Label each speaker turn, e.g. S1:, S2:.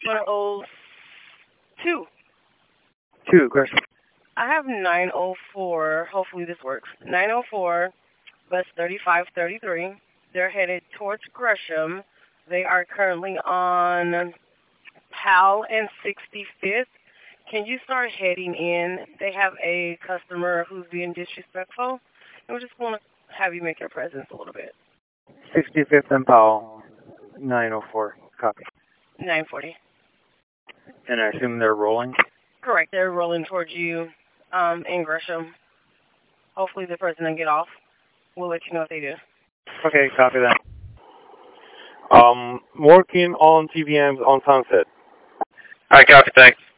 S1: 902.
S2: 2, Gresham.
S1: I have 904. Hopefully this works. 904, bus 3533. They're headed towards Gresham. They are currently on Powell and 65th. Can you start heading in? They have a customer who's being disrespectful, and we just want to have you make your presence a little bit.
S2: 65th and Powell, 904. Copy.
S1: 940.
S2: And I assume they're rolling?
S1: Correct. They're rolling towards you in Gresham. Hopefully the person will get off. We'll let you know if they do.
S2: Okay, copy that.
S3: Working on TVMs on Sunset.
S4: All right, copy, thanks.